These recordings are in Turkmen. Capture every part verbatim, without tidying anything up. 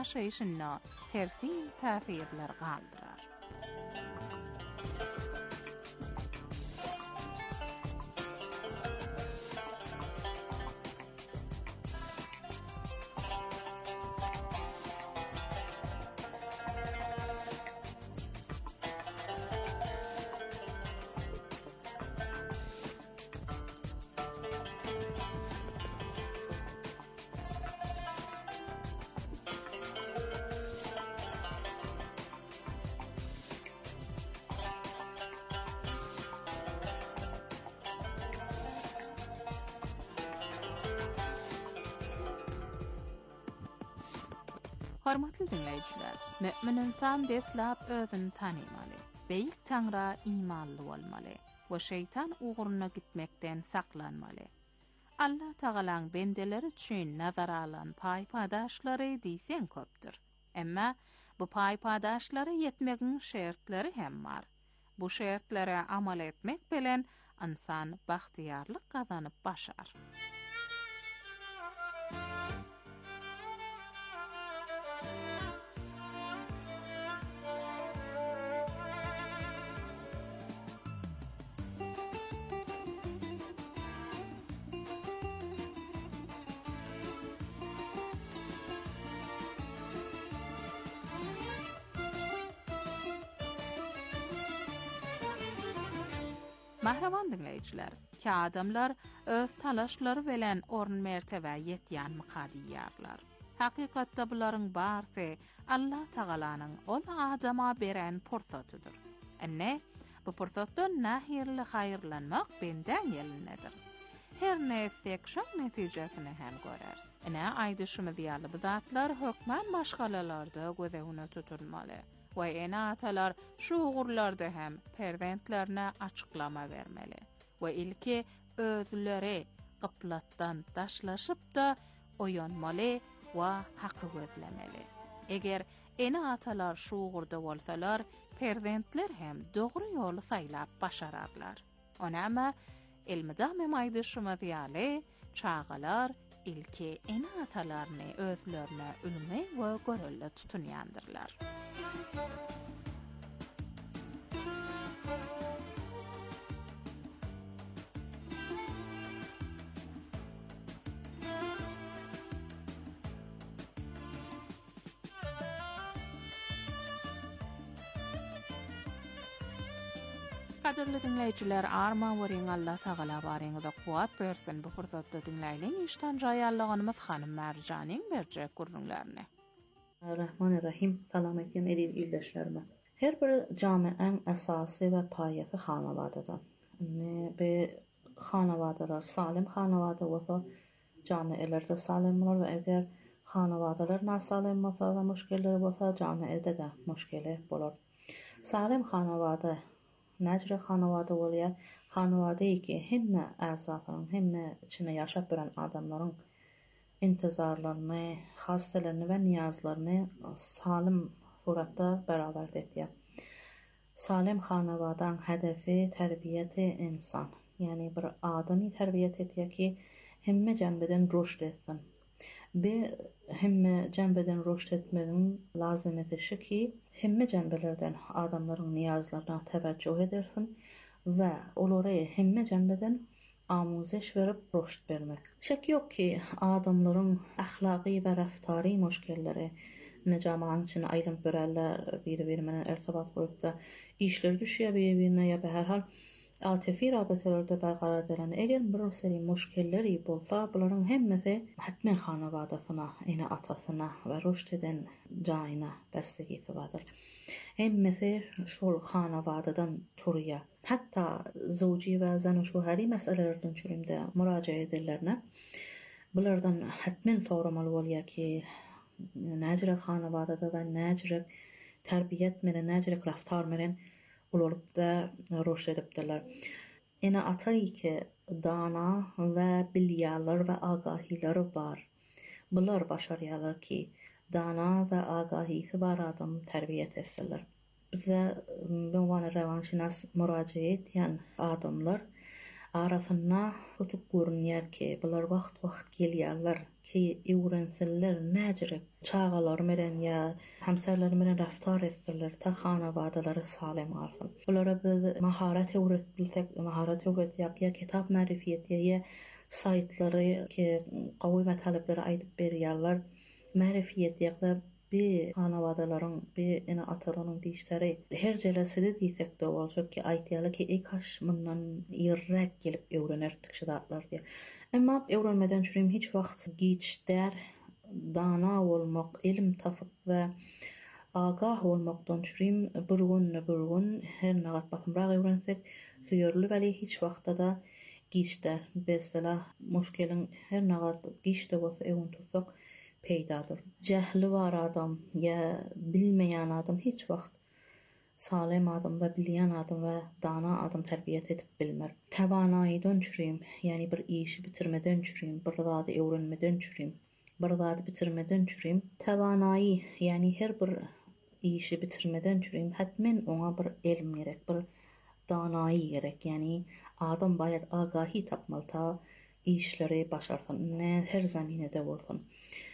şeyşinna tersi täsirler galdyrar. Hormatly dinleyijiler, mümin insan deslap özüni tanymaly, beýik Taňra imanly bolmaly we şeytan uğruna gitmekden saklanmaly. Allah Tagalaň bendeleri üçin nazara alan paýpadaşlary diýsen köpdür. Emma bu paýpadaşlary yetmegiň şertleri hem bar. Bu şertlere amal etmek bilen insan bahtiýarlyk gazanyp başar. Mahraman dinleyijiler, ki adamlar öz talaşlary bilen orun mertebe ýetýän mykadiyarlar. Hakykatda bularyň barsy Allah Tagalanyň ol adama beren pursatydyr. Enne bu pursatdan nähirli haýyrlanmak benden ýelinedir. Her näsek şo netijesini hem görers. Ene aýdyşymy diýýärli bu zatlar hökmen başgalalarda gözegine tutulmaly. Ve ene atalar şu uğurlarda hem perdentlerine açıklama vermeli. Ve ilki özleri gıplattan taşlaşıp da oyanmalı ve hakkı gözlemeli. Eger ene atalar şu uğurda bolsalar, perdentler hem doğru yolu saylap başararlar. Onama elmidam aýdyşymy diýýärli, çağalar ilki ene atalarını özlerine ülme ve görelle tutunýandyrlar. Kadirli dinleyijiler, arma weriň Allah Tagala baryňyza kuwat bersin. Bu fursatda dinleýän işden jaýallygymyz Hanym Merjanyň berjek gurrunlaryny. Rahmanirrahim. Salametiyem edil ildeşlerime. Her bir camiaň esasy we paýasy hanawadadan. Ne be hanawadalar salim hanawada bolsa, camielerde salim bolar we eger hanawadalar nasalim bolsa we müşkiller bolsa, camiede de müşkile bolar. Salim hanawada Näjre hanawada bolýar, hanawada ki hemme äzafaryň, hemme içine ýaşap bilen adamlaryň intizarlaryny, hastalaryny we niýazlaryny salim suratda beraber etýär. Salim hanawadaň hedefi terbiyeti insan. Yani bir adamy terbiyet etýär ki hemme jembeden rüşd etsin. Be hemme jembeden rüşd etmeliň lazymeti şu ki hemme jembelerden adamlaryň niýazlaryna tebejjuh edersin we olary hemme jembeden amuzeş berip rüşd bermek. Şek yok ki adamlaryň ahlaky we raftary müşkilleri ne jamaat için ayrım bererler, biri-biri menen irtibat kurup da işler düşýär bir-birine ya her hal atifi rabitalarda barqarar edilen eger bir seri müşkilleri bolsa, bularyň hemmesi hatmen hanawadasyna, ene atasyna we rüşd eden jaýyna bäslik etibadyr. Hemmesi şol hanawadadan turýar. Hatta zawji we zany şohary meselelerden çürümde murajaat edenlerine bulardan hatmen soramaly bolýar ki näjre hanawadada we näjre terbiyet menen, näjre raftar menen olup da rüşd edipdiler. Ene atay ki dana ve bilýärler ve agahiler bar. Bular başarýarlar ki dana ve agahisi bar adam terbiyet etseler. Bize bu wany rewanşynas murajaat etýän adamlar arasynda tutup görünýär ki bular wagt-wagt gelýärler ki öwrensiller näjirek çağalar meren ya hamsarlar meren raftar etdirler ta hanawadaları salym alsyn. Bulara biz maharat öwretbilsek, maharat öwretýär ya kitap ma'rifiyeti ya saytlary ki gowy we talepleri aýdyp berýärler. Ma'rifiyet ýa-da bir hanawadaların, bir ene atalaryň diýişleri her jeleside diýsek de bolşak ki aýtýarlar ki ekaş mundan ýerrek gelip öwrenerdik şu zatlar diýe. Emma öwrenmeden çürüm hiç wagt giçdär, dana bolmak, ilim tapyp we agah bolmakdan çürüm bir gün bir gün her nagat basymrak öwrensek süýerli bäli hiç wagtda da giçdär. Mesela muşkeliň her nagat giçde bolsa öwün tutsak peýdadyr. Jahly bar adam ya bilmeýän adam hiç wagt salym adam we bilýän adam we dana adam terbiýet edip bilmer. Tawanaýdan çürüm, ýani bir işi bitirmeden çürüm, bir zady öwrenmeden çürüm, bir zady bitirmeden çürüm. Tawanaý, ýani her bir işi bitirmeden çürüm, hatmen oňa bir elm gerek, bir danaý gerek. Ýani adam baýat agahy tapmaly ta işleri başarsyn, ne her zaminede bolsun.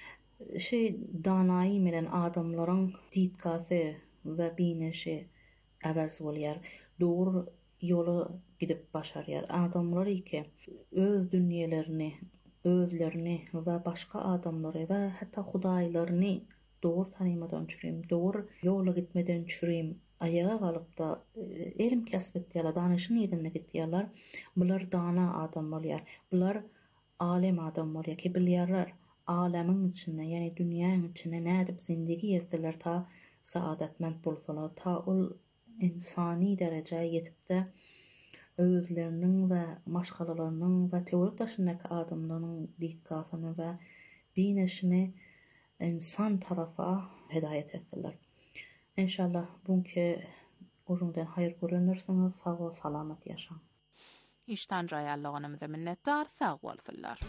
Şey danaý bilen adamlaryň diýtkasy we bineşi äwes bolýar. Dogry ýoly gidip başarýar. Adamlar iki öz dünýelerini, özlerini we başga adamlary we hatda hudaýlaryny dogry tanymadan çürüm, dogry ýola gitmeden çürüm, ayağa galyp da elim kasb etýärler, danyşyny ýedinlik etýärler. Bular dana adam bolýar. Bular alim adam bolýar ki bilýärler alamyň içinde, ýani dünýäň içinde nädip zindigi ýetdiler ta saadetmend bolsalar, ta ol insani derejeye yetip de özleriniň we maşgalalarynyň we teorik daşyndaky adamlarynyň diýtkasyny we bineşini insan tarafa hedaýet etdiler. İnşallah bunki uzundan hayır görünürsiniz, sağ ol, salamat yaşan. İşten rayallığınımıza minnettar, sağ olsunlar.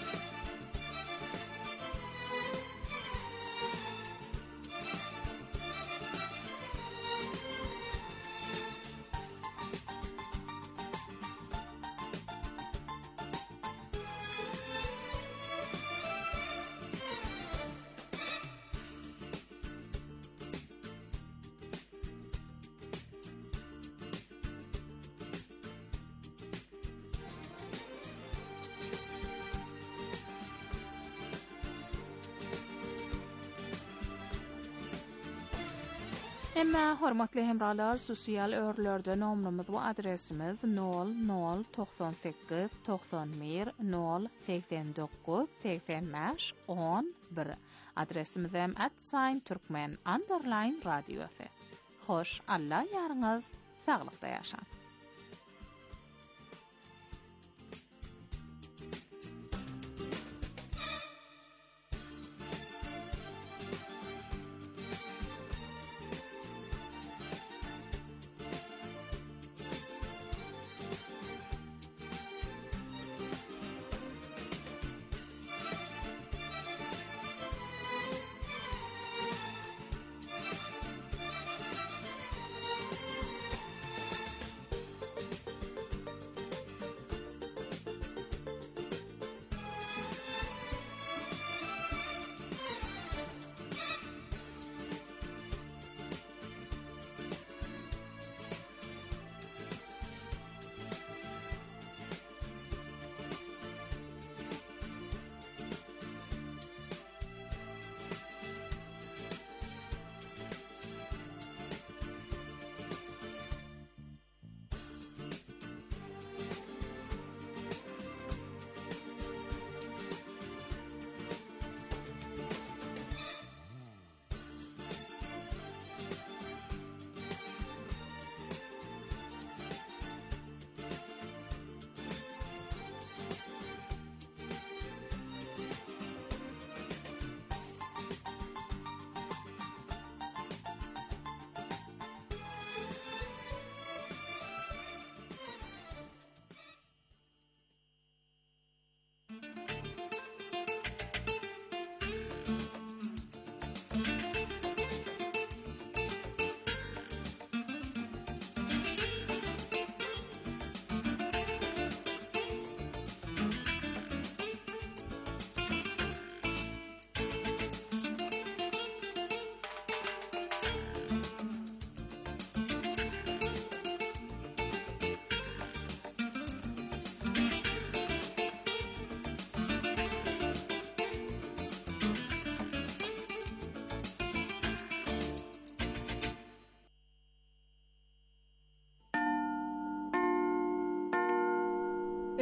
Emma hormatly hemralar, sosial örlerde nomrumuz we adresimiz nol nol doksan sekiz doksan bir nol seksen dokuz seksen beş on bir. Adresimiz hem at sign Türkmen underline radyosu. Hoş, Allah yarınız sağlıkta yaşan.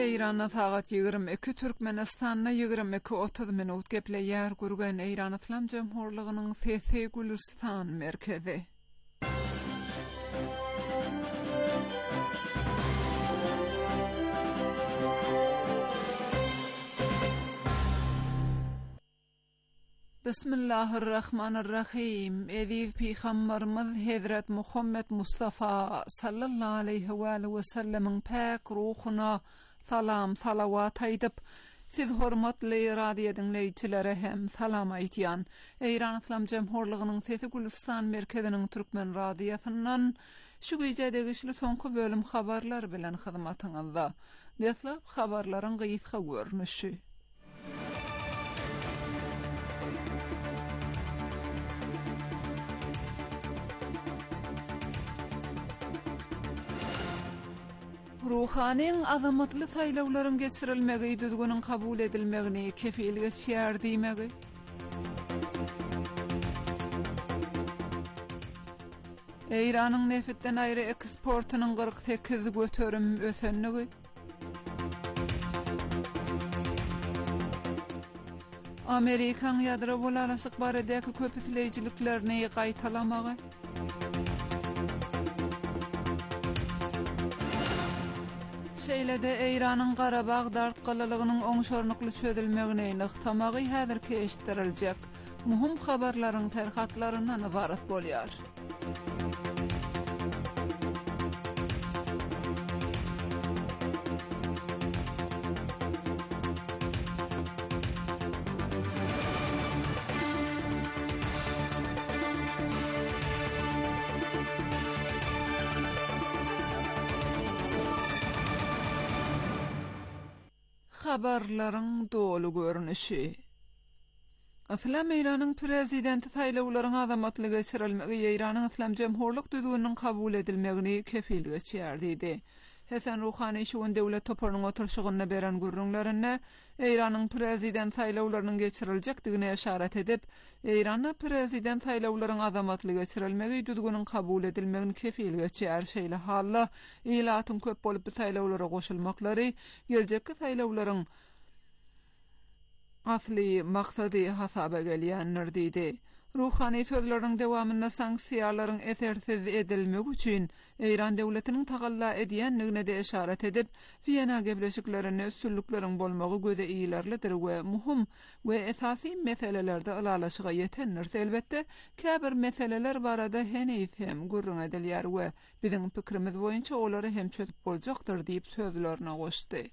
Eýranda sagat ýygrym iki, Türkmenistanda ýygrym iki otuz minut gepleýär gurgan Eýran Islam Jemhurlygynyň Fethullah merkezi. Bismillahirrahmanirrahim. Edip Peygamberimiz Hazret Muhammed Mustafa sallallahu aleyhi ve sellem'in pak ruhuna salam salavat aýdyp, siz hormatly radio dinleýçilere hem salam aýtýan. Eýran Islam Jemhurlygynyň Fethullah merkeziniň türkmen radiosundan şu güýjedegi işli soňky bölüm habarlar bilen hyzmatyňyzda. Näçe habarlaryň gyýyska görnüşi. Ruhanyň azamatly saýlawlaryň geçirilmegi düzgünün kabul edilmegini kefil geçýär diýmegi. Eýranyň nefitden aýry eksportynyň kırk sekiz göterim ösenligi. Amerikan ýadro bolalaşyk baradäki köpüsleýijiliklerini gaýtalamagy. Şeýlede Eýranyň Garabag dartgalylygynyň oňşornukly çözülmegine ynykdamagy häzirki eşitdiriljek. Muhim habarlaryň terhatlaryndan ibarat bolýar. Habarlaryň dolu görnüşi. Islam Eýranyň prezidenti saýlawlaryň azamatlygy geçirilmegi Eýranyň Islam Jemhurlyk düzgüniniň kabul edilmegini kefil geçýär diýdi. Hasan Ruhani şuň döwlet toparynyň oturşygyna beren gürrüňlerine Eýranyň prezident saýlawlarynyň geçiriljakdigine işaret edip, Eýranyň prezident saýlawlarynyň azamatlygy geçirilmegi düzgüniniň kabul edilmegini kefil geçýär. Şeýle halla ilatyň köp bolup saýlawlara goşulmaklary geljekki saýlawlaryň asly maksady hasaba gelýändir diýdi. Ruhani sözleriniň dewamynda sanksiýalaryň esersiz edilmegi üçin Eýran döwletiniň tagalla edýänligine de işaret edip, Wiyana gebleşiklerine üstünlikleriň bolmagy göze iýilerlidir we muhim we esasy meselelerde alalaşyga ýetenler. Elbetde, käbir meseleler barada henüz hem gurrun edilýär we biziň pikrimiz boýunça olary hem çözüp boljakdyr diýip sözlerine goşdy.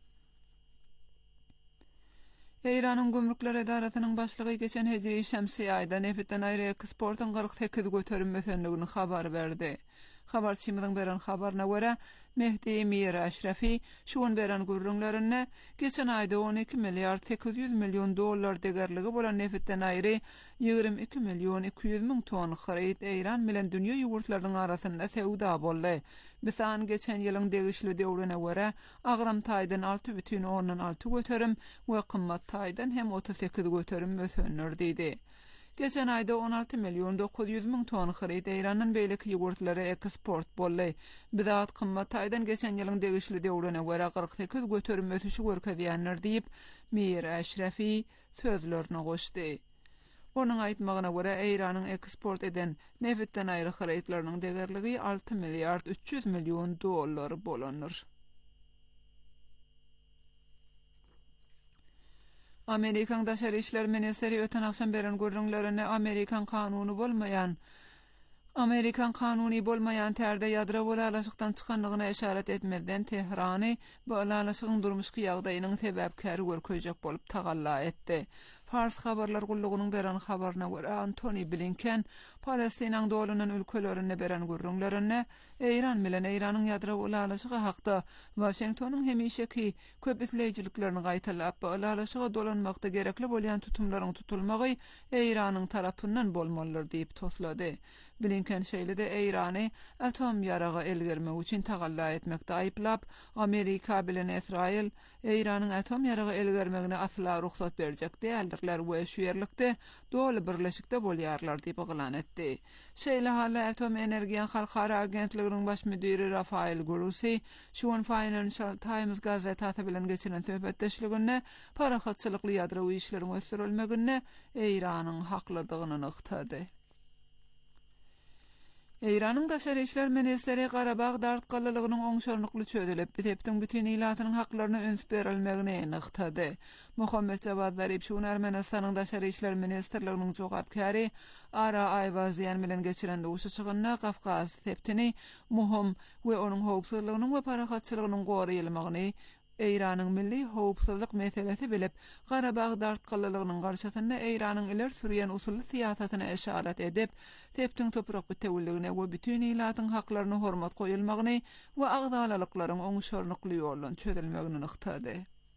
Eýranyň Gümrükler Edaratynyň başlygy geçen hejri şemsi aýda nefitden aýry eksportyň kırk sekiz göterim ösenligini habar berdi. Habarçymyzyň beren habaryna görä, Mehdi Mir Aşrafi şuň beren gürrüňlerine geçen aýda on iki milliard sekiz yüz milyon dollar degerligi bolan nefitden aýry ýygrimi iki milyon iki yüz ming ton haryt Eýran bilen dünýä ýurtlarynyň arasynda sewda boldy. Bisan geçen ýylyň degişli döwrüne görä, agram taýdan altı бүтүn ondan altı göterim we kymmat taýdan hem otuz sekiz göterim ösenler diýdi. Geçen aýda on altı milyon dokuz yüz ming ton haryt Eýranyň beýleki ýurtlary eksport boldy. Bidat kymmat taýdan geçen ýylyň degişli döwrüne görä kırk sekiz göterim ösüşi görkezýänler diýip Mir Aşrafi sözlerine goşdy. Onun aýtmagyna görä Eýranyň eksport eden nefitden aýry harytlarynyň degerligi altı milliard üç yüz milyon dollar bolanır. Amerikan Daşary işler ministeri öten akşam beren görüňlerine Amerikan kanuny bolmayan Amerikan kanuny bolmayan terde ýadro bolalaşykdan çykanlygyna işaret etmeden Tehrany bu alalaşygyň durmuşky ýagdaýynyň sebäpkäri görkezjek bolup tagalla etdi. Fars habarlar gullugynyň beren habaryna görä Antony Blinken Palestinaň dolunan ülkelerine beren gürrüňlerine Eýran bilen Eýranyň ýadro bolalaşygy hakda Washingtonyň hemişeki köp isleýijiliklerini gaýtalap bolalaşyga dolanmakda gerekli bolýan tutumlaryň tutulmagy Eýranyň tarapyndan bolmalydyr diýip toslady. Blinken şeýlede Eýrany atom ýaragy elgermek üçin tagalla etmekde aýplap, Amerika bilen Israil Eýranyň atom ýaragy elgermegine asla ruhsat berjek däldir edirler we şu yerlikde dolu birleşikde bolýarlar diýip ýylan etdi. Şeýle hally Atom Energiýa Halkara Agentligining baş müdiri Rafael Grossi şu Financial Times gazetata bilen geçiren töhbetdeşliginde parahatçylykly ýadrowy işleriň ösürilmegine Eýranyň haklydygyny ykdy. Eýranyň daşary işler ministeri Garabag dartgalylygynyň oňşarnykly çözülip, bitepdiň bütün ilatynyň haklaryny öňsüp berilmegine ynykdy. Muhammed Javad Zarip şu Ermenistanyň daşary işler ministerliginiň jogapkary Ara Ayvaziyan bilen geçiren duşy çygyna Kafkaz teptini muhim we onuň howpsuzlygynyň we parahatçylygynyň goraýylmagyny Eýranyň milli howpsuzlyk meselesi bilip, Garabag dartgalylygynyň garşysynda Eýranyň iler sürýän usuly siýasatyna eşaret edip, tepdiň toprak bütewilligine we bütün ilatyň haklaryny hormat goýulmagyny we agdalalyklaryň oňşarnykly ýoldan çözülmegini ykdy.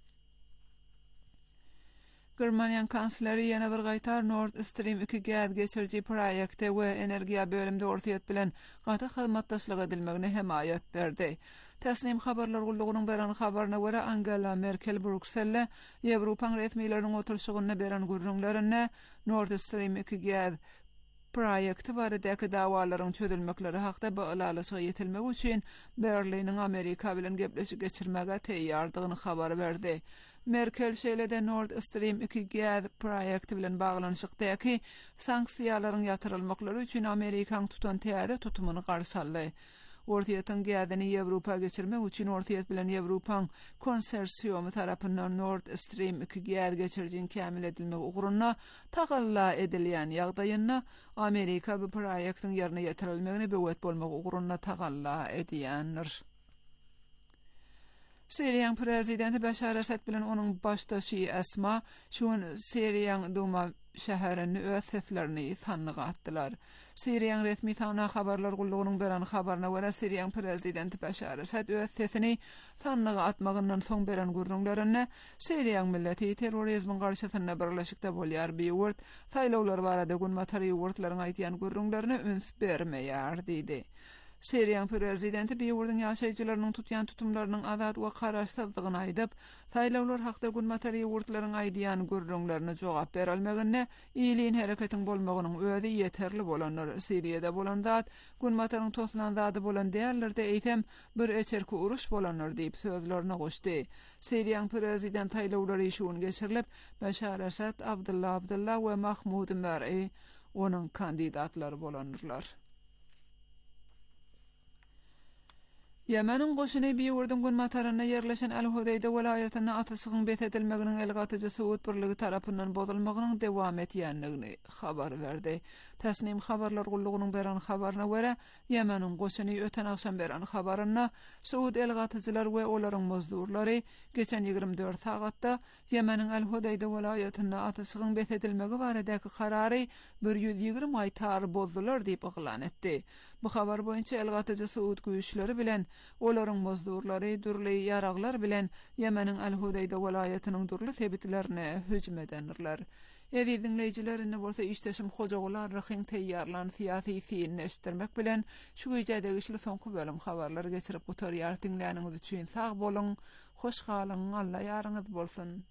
Germaniýanyň kansleri ýene bir gaýtar Nord Stream iki gaz geçirji proýekti we energiýa bölümde ortaýat bilen gaty hyzmatdaşlyk edilmegine hemaýat berdi. Täsnim habarlar gullugynyň beren habaryna görä Angela Merkel Brükselle Ýewropaň resmiýetleriniň oturşygyna beren gürrüňlerine Nord Stream iki gaz proýekti baradaky dawalaryň çözülmekleri hakda baglanşyga ýetilmek üçin Berliniň Amerika bilen gepleşik geçirmege teýýardygyny habar berdi. Merkel şeýlede Nord Stream iki gaz proýekti bilen baglanşykdaky sanksiýalaryň ýatyrylmaklary üçin Amerikaň tutan täze tutumuny garşy aldy. Ortaýatyn gazyny Ýewropa geçirmek üçin Ortaýat bilen Ýewropaň konsorsiýumy tarapyndan Nord Stream iki gaz geçirjin kämil edilmek ugruna tagalla edilýän ýagdaýyna Amerika bu proýektiň ýerine ýetirilmegine böwet bolmak ugruna tagalla edýändir. Siriýanyň prezidenti Bashar Asad bilen onuň başdaşy Asma şuň Siriýanyň Duma şäherini öz seslerini tanlyga atdylar. Siriýanyň resmi tana habarlar gullugynyň beren habaryna görä Siriýanyň prezidenti Bashar Asad öz sesini tanlyga atmagyndan soň beren gürrüňlerini Siriýanyň milleti terrorizmiň garşysyna birleşikde bolýar biýurt, saýlawlar barada günmatary ýurtlaryň aýtýan gürrüňlerini öns bermeýär diýdi. Siriýanyň prezidenti biýurdyň ýaşaýjylarynyň tutýan tutumlarynyň azat we garaşsyzlygyny aýdyp, saýlawlar hakda günmatary ýurtlaryň aýdýan gürrüňlerini jogap berilmegine ýylyň hereketiň bolmagynyň özi ýeterli bolanlar Siriýede bolan zat, günmataryň toslan zady bolan däýerlerde eýtem bir eçerki uruş bolanlar diýip sözlerini goşdy. Siriýanyň prezident saýlawlary şuň geçirilip, Bashar Asad, Abdullah Abdullah we Mahmud Mer'i onuň kandidatlary bolanlar. Yemenin goşuny biýurdyň günmataryna ýerleşen Al-Hudayda welaýatyna atasygyň bet edilmeginiň elgatyjy Suud birligi tarapyndan bozulmagynyň dowam etýändigini habar berdi. Täsnim habarlar gullugynyň beren habaryna görä, Yemenin goşuny öten akşam beren habaryna Suud elgatyjylar we olaryň mozdurlary geçen ýygrimi dört sagatda Yemenin Al-Hudayda welaýatyna atasygyň bet edilmegi baradaky karary bir ýüz ýygrimi aýtar bozdular diýip ýylan etdi. Bu habar boýunça elgatyjy Suud güýçleri bilen olaryň mozdurlary durly ýaraglar bilen Yemenin Al-Hudayda welaýatynyň durly sebitlerine hüjüm edenler. Edi dinleýijilerine bolsa işdeşim hojagylar rahyň teýýarlan syýasy fiýilini eşitdirmek bilen şu güýjede işli soňky bölüm habarlary geçirip gutarýar dinleýäniňiz üçin sag bolun, hoş galyň, Allah ýarynýyz bolsun.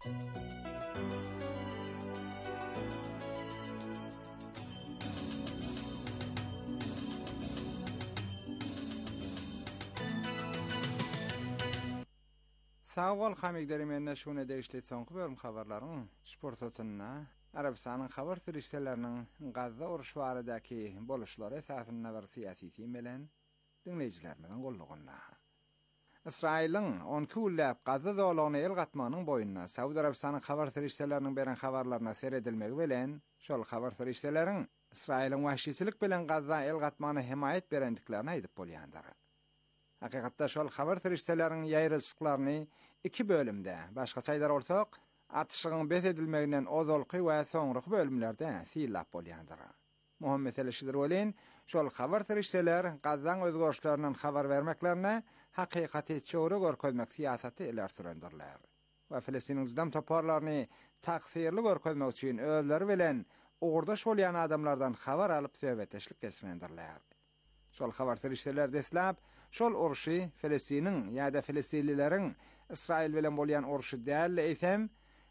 Sağ ol hamigderi menne şuna değişli soňky bölüm habarlaryň sportatyna Arabistanyň habar sürüşleriniň Gazza uruş baradaky boluşlary esasyna bir syýasy teým bilen dinleýijilerimiň gollugynda. Israýlyň on küllap Gazza zolagyny el gatmanyň boýundan Saudi Arabistanyň habar sürüşleriniň beren habarlaryna seredilmegi bilen şol habar sürüşleriň Israýlyň wahşyçylyk bilen Gazza el gatmanyna himayet berendiklerini aýdyp bolýandyr. Hakykatda şol habar sürüşleriň ýaýrylşyklaryny iki bölümde başga saýlar bolsak, atışygyň bet edilmeginden ozalky we soňraky bölümlerde syýlap bolýandyr. Muhim mesele şudur bolen, şol habar sürüşler Gazzaň özgörüşlerinden habar bermeklerine hakykaty çöwre görkezmek siýasaty eler sürendirler. We Filistiniň zdam toparlaryny taksirli görkezmek üçin özleri bilen orda şolýan adamlardan habar alyp söhbetleşik geçirendirler. Şol habar sürüşler deslap, şol uruşy Filistiniň ýa-da Filistinlileriň Israil bilen bolýan uruşy däl eýsem,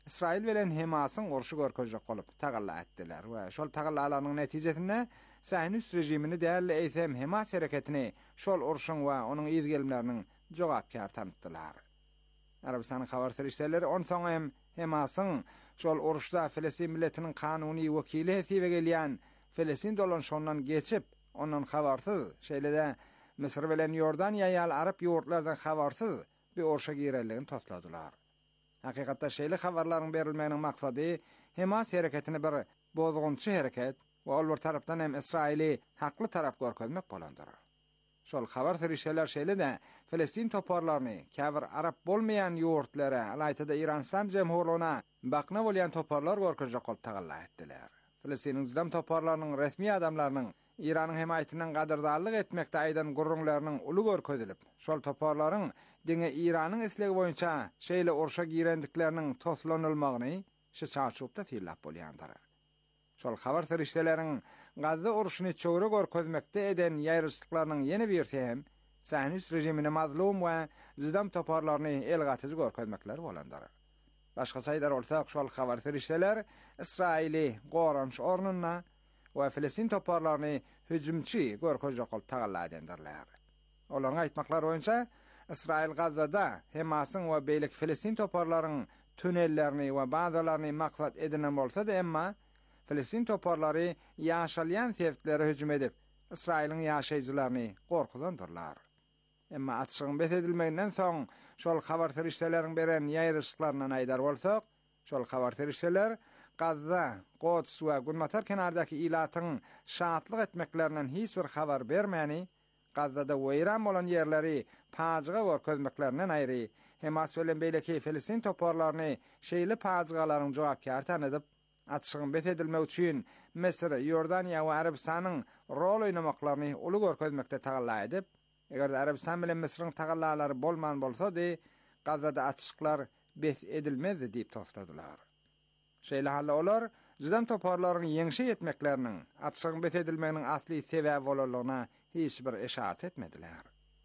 İsrail bilen Hamas'ın uruşy görkezjek bolup tagalla etdiler we şol tagallalaryň netijesinde Sahinist rejimini däli eýsem Hamas hereketini şol uruşyň we onuň ýyzgelimleriniň jogapkar tanıtdylar. Arabistanyň habar serişleri on soň hem Hamas'ın şol uruşda Filistin milletiniň kanuny wekili hesibe gelýän Filistin dolanşondan geçip ondan habarsyz şeýlede Mısır bilen Yordaniýa ýaly Arap ýurtlardan habarsyz bir uruşa gireligini tosladylar. Hakykatda şeýle habarlaryň berilmeginiň maksady Hamas hereketini bir bozgunçy hereket we ol bir tarapdan hem Israili hakly tarap görkezmek bolandyr. Şol habar serişler şeýle-de Filistin toparlaryny käbir Arap bolmaýan ýurtlara, alaytyda İran Islam Jemhurlygyna bakna bolýan toparlar görkezjek bolup tagalla etdiler. Filistin Islam toparlarynyň resmi adamlarynyň İranyň hemaýatynyň gadardarlyk etmekde aýdan gurrunlarynyň uly görkezilip, şol toparlaryň diňe İranyň islegi boýunça şeýle uruşa girendikleriniň toslanylmagyny şu çarşupda tillap bolýandyr. Şol habar serişleriň Gazza uruşyny çöwre görkezmekde eden ýaýryşlyklarynyň ýene birsi hem Sahinist rejimini mazlum we ziddam toparlaryny elgatyzy görkezmekler bolandyr. Başga saýdar bolsak şol habar serişler İsraili goranç ornuna we Filistin toparlaryny hüjümçi görkezjek bolup tagalla edendirler. Olaryň aýtmaklary boýunça İsrail Gazzada Hamasyň we beýlik Filistin toparlarynyň tünellerini we bazalaryny maksat edinen bolsa da emma Filistin toparlary ýaşalýan sevtlere hüjüm edip İsrailiň ýaşaýjylaryny gorkuzandyrlar. Emma atşygyň besedilmeginden soň şol habar serişleriň beren ýaýryşyklaryna aýdar bolsak, şol habar serişler Gazza, Quds we Gunmatar kenardaky ilatyň şatlyk etmeklerinden hiç bir habar bermäni, Gazzada weýran bolan ýerleri pajyga görkezmeklerinden aýry, Hamas bilen beýleki Filistin toparlaryny şeýle pajygalaryň jogapkar tanydyp, atşygyň besedilmek üçin Mesir, Yordaniýa we Arabistanyň rol oýnamaklaryny uly görkezmekde tagalla edip, eger Arabistan bilen Misirin tagallalary bolman bolsady, Gazzada atşyklar bes edilmezdi diýip tosladylar. Şeýle hally olar, ziddam toparlaryň ýeňşe etmekleriniň atşygyň bes edilmeginiň asly sebäbi bolanyna hiç bir işaret etmediler.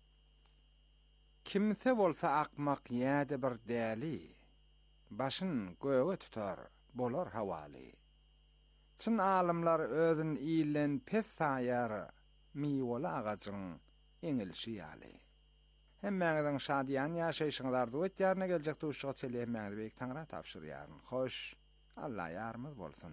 Kimse bolsa akmak ýa-da bir däli, başyn göge tutar, bolar hawali. Çyn alimler özün iýlen pes saýar, miwala agajyň eňilşi ýaly. Hemmäňiziň şadýan ýaşaýşyňyzda ötýärine geljek duşga çelýänmäňizi beýik taňra tapşyrýaryn. Hoş, Allah ýarmyz bolsun.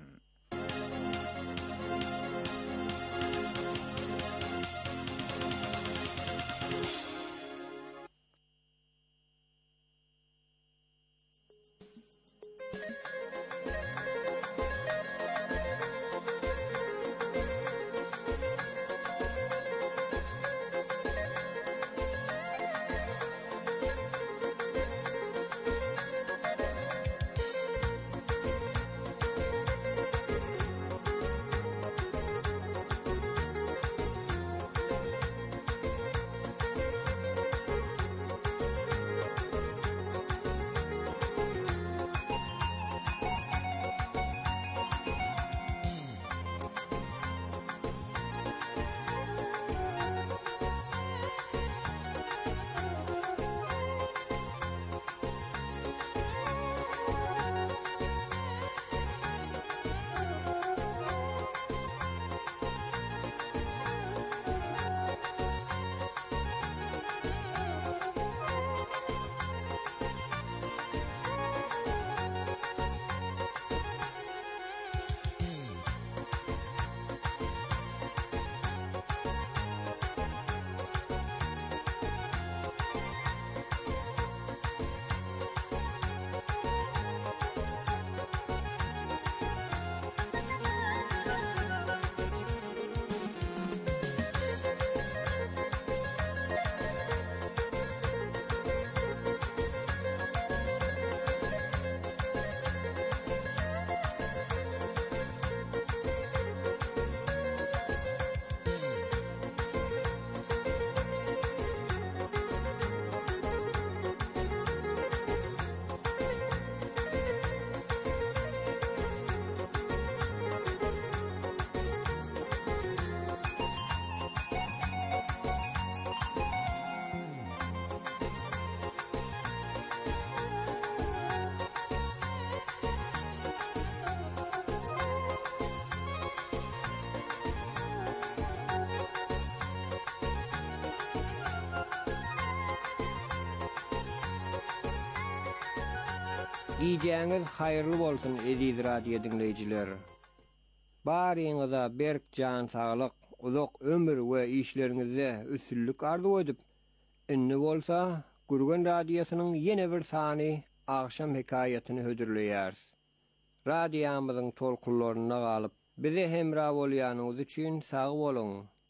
Diýjäňiz haýyrly bolsun ediz radio dinleýijiler. Baryňyza berk jan saglyk, uzak ömür we işleriňizde üstünlük arzu edip, inni bolsa Gurgun radiosynyň ýene bir sany akşam hekaýatyny hödürleýär. Radioýamyzyň tolkunlaryna galyp, bize hemra bolýanyňyz üçin sag bolun.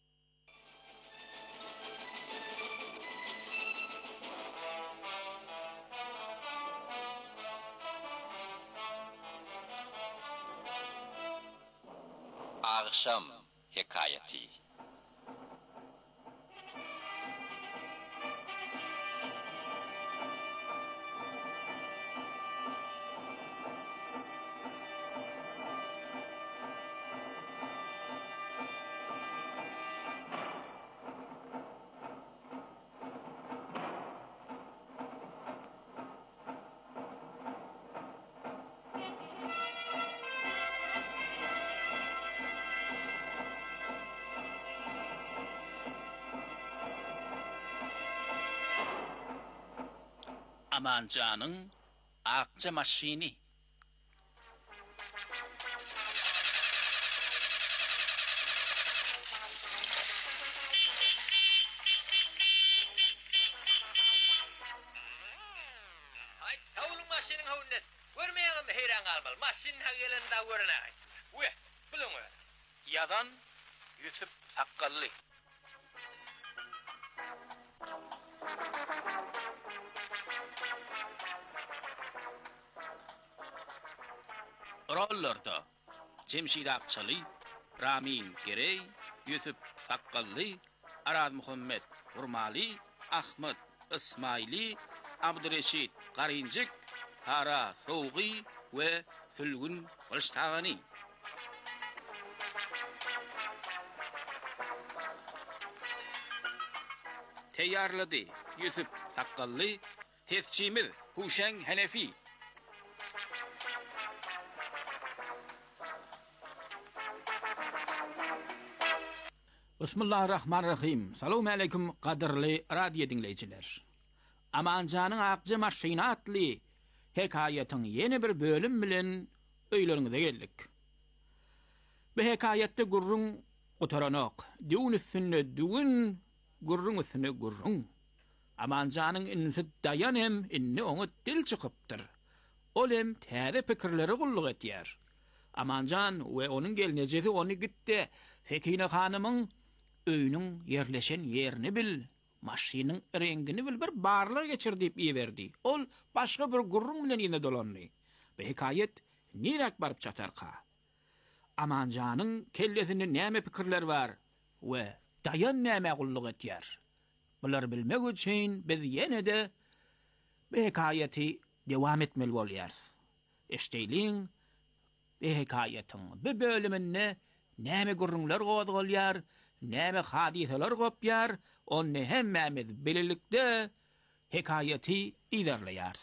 Akşam hekayeti. Amancanın akça maşini. Hay, tavulun maşinin havunnet. Görmeyelim de heyran almalı. Maşinin hagelen daha görünen. Uy, bilin öyle. Yadan Yusuf Sakkallı. Rollarda Cemşid Akçalı, Ramin Gerey, Yusuf Sakkallı, Araz Muhammed Urmali, Ahmet İsmaili, Abdüreşit Qarincik, Hara Soğgi ve Sülgün Qılıştağani. Teyyarladı Yusuf Sakkallı, tescimiz Huşen Hanefi. Bismillahirrahmanirrahim. Salamu aleyküm qadirli radio dinleyiciler. Amancanın akçı maşina atlı hekayetin yeni bir bölüm bilen öýlerinize geldik. Bu hekayette gurrun otaranok, düğün üstüne düğün, gurrun üstüne gurrun. Amancanın insi dayan hem inni onu dil çıkıptır. Ol hem täze pikirleri gulluk etýär. Amancan we onun gelinejesi onu gitti. Sekine hanımın öýünün yerleşen yerini bil, maşynyň rengini bil, bir barlyk geçir diýip ýeberdi. Ol başga bir gurrun bilen ýene dolandy. Bu hekayet nirak barıp çatarka. Amanjanyň kellesinde näme pikirler bar we dayan näme gulluk etýär. Bular bilmek üçin biz ýene-de bu hekayeti dewam etmeli bolýar. Eşdeýliň bu hekayetin bu bölüminde näme gurrunlar gowdalýar, näme hadiseler gopýar, onu hemmemiz bililikde hekayeti ilerleýär.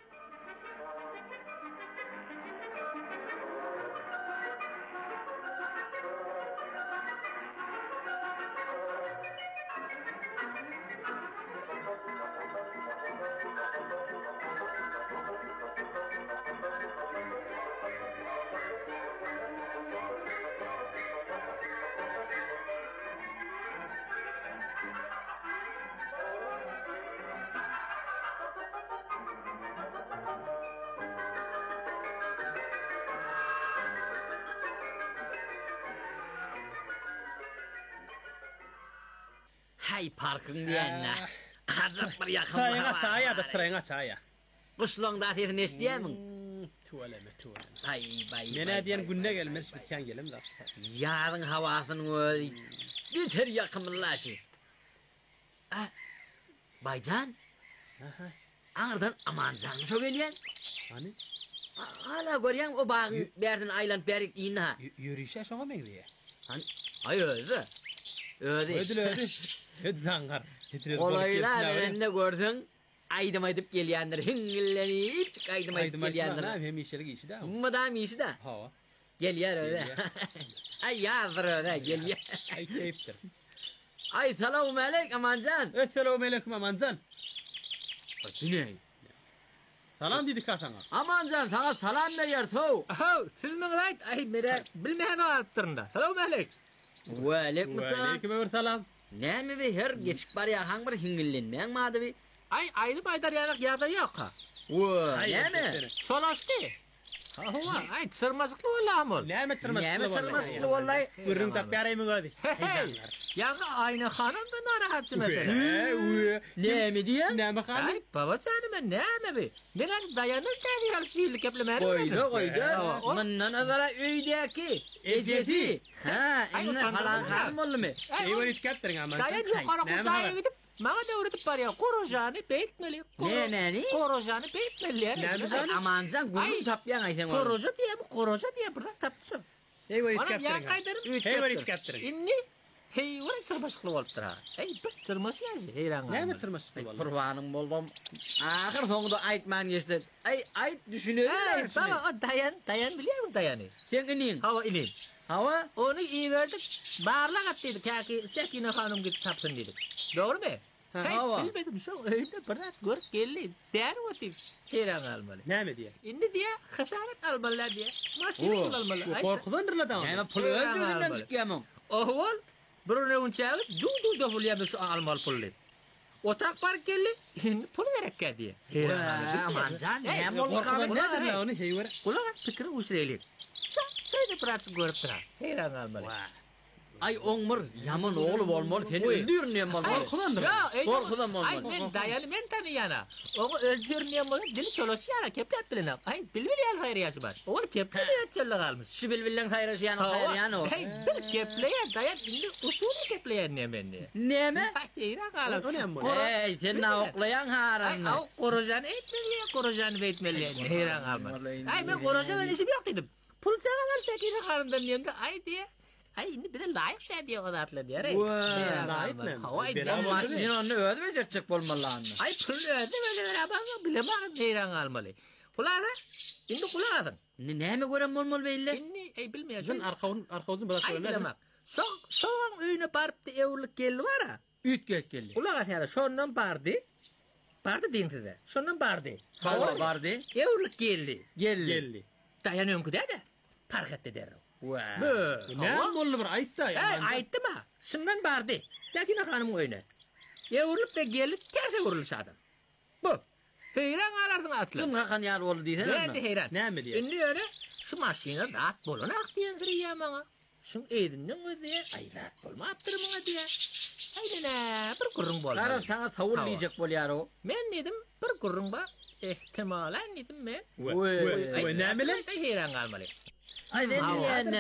Hay parkın diýenne. Azap bir ýakyn. Saýa saýa da sıraňa saýa. Gusloňda sesini esdiýämiň? Tuwaleme tuwaleme. Ay bay. Mene diýen günne gelmez bitken gelim da. Ýaryň hawasyny öýi. Biter ýakymlaşy. Ah. Baycan? Aha. Aňardan Amanjany sögelýän. Hani? Hala görýän o bagyň berdin aýlanyp berik ýyna. Yürüyüşe şoňa meňdiýe. Hani? Ay öýdi. Öýdi. Öýdi öýdi. Hedi zangar. Olaylar ende gördün. Aýdym aýdyp gelýändir. Hingillenip aýdym aýdyp gelýändir. Aýdym hem işleri işi de. Madam işi de. Ha. Gelýär öýde. Ay ýazdyr öýde gelýär. Ay keyipdir. Ay salamu aleyk Amanjan. Esselamu aleyküm Amanjan. Diney. Salam dedik ha sana. Amancan sana salam berýär tow. Haw, siz meňe aýt, ay mere bilmeýän alyp durunda. Salam aleyk. Wa aleykum salam. Aleyküm bir salam. Näme bi her geçip barýar haň bir hiňillenmeň mady bi? Ay aýdy baýdar ýarak ýagda ýok ha. Wa näme? Solaşdy. Hawa, ay sırmazykly bolam ol. Näme çırmasykly? Näme çırmasykly bollay? Gürrüň tap ýaraýmy gady. Ýa-da aýna hanam da narahatçy mesele. Näme diýär? Näme Ay haly? baba çany men näme bi? Men az dayanır täni ýalçylyk geplemer. Goýda goýda. Mundan azara öýdäki ejeti. Ha, inne falan han bolmy. Eýwer itkepdiň ama. Dayan ýokara kuzaýa gidip maňa da öwretip barýar. Korojany beýtmeli. Ne näni? Korojany beýtmeli. Amancan gurrun tapýan aýsan. Koroja diýip, koroja diýip bir tapçy. Eýwer Ana itkepdiň. ýa gaýdarym Eýwer itkepdiň. Inni hey, wara çırmasykly bolup tura. Ey, bir çırmasy ýazy, heyran. Näme çırmasykly bolar? Qurbanym boldum. Ahir soňda aýtman geçdi. Ay aýt düşünelim. Ey, baba, o dayan, dayan bilýärmi dayany? Sen inin. Hawa inin. Hawa Onu iýerdik. Barlak atdyk, käki Sekine hanım gidip tapsyn dedik. Dogrymy? Hawa. Bilmedim, şu öýde biraz gör geldi. Däri otyp. Heyran almaly. Näme diýär? Indi diýe, hasarat almalylar diýe. Maşina almaly. Korkudandyr da. näme pul özünden çykýamam. Ohwal, birine unçaly, du-du dofulýar şu almal pully. Otak park geldi, indi pul gerekkä diýe. Amancan näme Korkudan bolýar? nädir la ony heýwer? Kulağa pikir uçraylik. Şa, şeýde biraz görüp tura. Heyran almaly. Ay oňmur yaman oğlu bolmaly, seni öldürnýän bolmaly. Korkudandyr. Korkudan bolmaly. Ay men dayaly men tanýana. Oňa öldürnýän bolan dili çoloşýara keplet bilen. Ay bilbilýän haýryýasy bar. O keplet ýetçellik almyş. Şu bilbilen haýrysýany haýryan o. Hey bir kepleýän dayan indi usuly kepleýän näme? Näme? Heyran galyp. Hey, sen naoklayan haran. Ay korojan etmeli, korojan beýtmeli. Heyran galmaly. Ay men korojan işim ýok dedim. Pul çagalar Sekine hanımdan diýende ay diýe. Ay indi bir de laýyk diýe o zatlar diýer. Laýykmy? Haway Ben maşyny ödme jerçek bolmalyny. Ay pul ödeme beraber bilemem heyran galmaly. Kulağına indi kulağına. Näme görem bolmaly beýle? Indi ey bilmeýär. Jün arkawyň arkawyň bilen Ay söylemek. bilemem. Soň soň öýüne barıpdy ewlik geldi bara. Ütgek geldi. Kulağa täre şondan bardy. Bardy diýin size. Şondan bardy. Hawa bardy. Ewlik geldi. Geldi. Geldi. Dayan öňküde-de. Park etdi derä. Wa. Näme boldy bir aýtda Hey, ýa. aýtdym ha. Şundan bardy. Sekine hanım öýüne. Ewlik de geldi, terse urulyşady. Bu. Heyran alardyň atly. Şun hakan ýar boldy diýsen. Näde heyran? Näme diýär? Indi öyle şu maşina dat bolanak diýendir maňa. Şun eýdinden öýde ay dat bolmapdyr maňa diýe. Aýdana bir gurrun boldy. Gara sana sawul diýjek bolýar o. Men dedim bir gurrun ba ehtimalan dedim men. We näme le? Ay heyran galmaly. Ay den diýende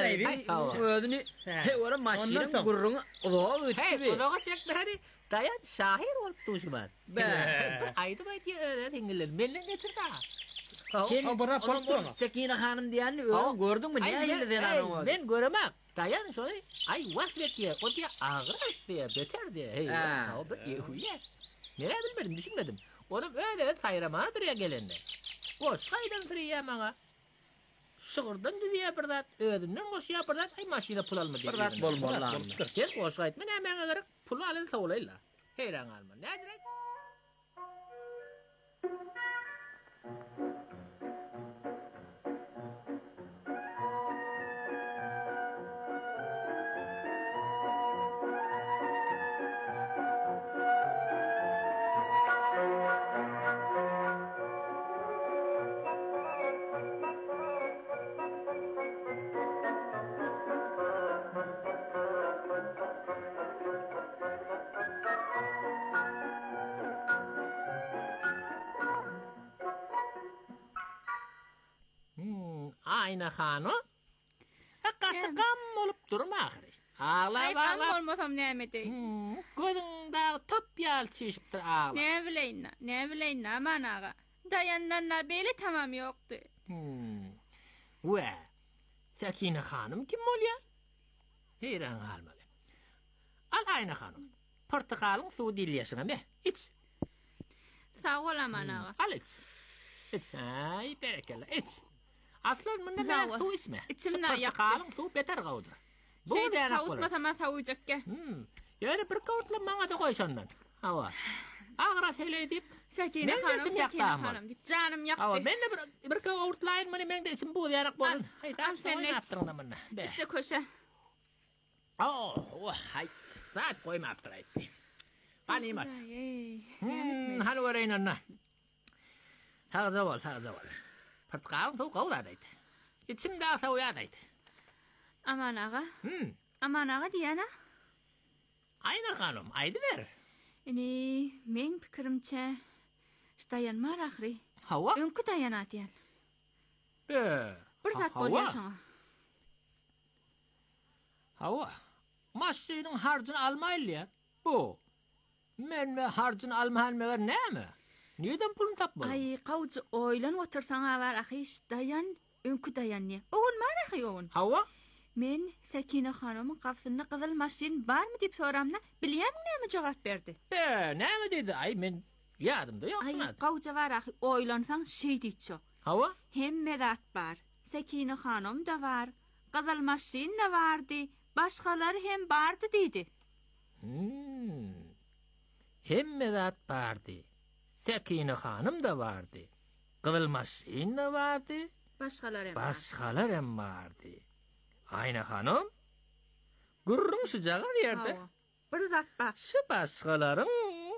ödüni He. he ora maşynyň Ondan soň. gurruny uzağa Hey, ötdi. odaga çekdi hadi. Dayan şahir bolup duşman. Be. Aýdy baýdy öyle dingiler. Menden geçirdi ha. Sen Ha, bırak, oğlum, bırak, o bırak. Sekine hanım diýeni Hawa. öňe gördüň mü? Ay, Näme men- ýelde ay, den men göremek. Dayan şoňa ay waslet diýe. O diýe agresiýa beter diýe. Hey, Ha. o bir ýehuýe. Nere bilmedim, düşünmedim. Onuň öýde saýramana durýa gelende. Boş gaýdan durýa maňa. Şygyrdan diýe bir zat, ödünden goşýa bir zat, ay maşina pul alma diýe. Bir zat bolmaly. Gel goş gaýtma, näme gerek? Pul alyp tawlayla. Heyran alma. Nädir? Ayna hanım. Hakikaten gam olup durma ahiri. Ağla Ay ben ağla. olmasam näme dey? Hmm, gözüňde top ýal çeşipdir ağla. Ne bileýin, ne bileýin aman ağa. Dayandanlar beýle tamam ýokdy. Hmm. We, Sekine hanım kim bolýar? Heyran galmaly. Al Ayna hanım. Portakalyň suw dilýäsiňe me. İç. Sağ ol aman ağa. Al iç. İç. Ay berekella iç. Aslan munda Sağ ne ol. suw içme. İçimden yaktı. Portakalyň suw beter gawdyr. Bu Şey däne bolar. savutmasam savuyjak ge. Hmm. Ýöne bir kawtla maňa da goýşandan. Hawa. Agra hele edip Sekine Men hanım, geçim Sekine yaptağım var. hanım. Canım yaktı. Awa men de bir bir köw awurtlaýyn many men de içim bu ýarak bolun. Hay al da sen sen et. yapdygyna many. İşte köşe. Oh, hay. Zat koýmapdyr aýtdy. Banimat. Ey. Hmm, hany göreýin anna. Taza bol, taza bol. Patqaň tu gowda aýtdy. İçim da sowya aýtdy. Aman ağa. Hmm. Aman ağa diýene. Aýna hanım, aýdy ber. Ini men pikirimçe dayanmar ahri. Hawa? Öňkü dayanat ýan. Ee, Bir zat bolýar şoňa. Hawa. Maşynyň harjyny almaýly. Bu. Men me harjyny almaýan näme? Neden pulun tapmaly? Ay gawjy oýlan otursaň abar ahyş dayan öňkü dayanny. Ogun mar ahy ogun. Hawa? Men Sekine hanymyň gapsyna gyzyl maşyn barmy dip soramna, bilýärmi näme jogap berdi? Ee, näme dedi? Ay men ýadymda Ay ýoksuň. gawjy var ahy oýlansaň şeý diýçi. Hawa? Hemme zat bar. Sekine hanım da var. Gyzyl maşyn da bardy. Başgalar hem bardy diýdi. Hmm. Hemme zat bardy. Sekine hanım da bardy. Gyzyl maşyn da bardy. Başgalar hem bardy. Başgalar hem bardy. Aýna hanım? Gurrun sıcağı ýerde. Bir zat bar. Şu başgalaryň.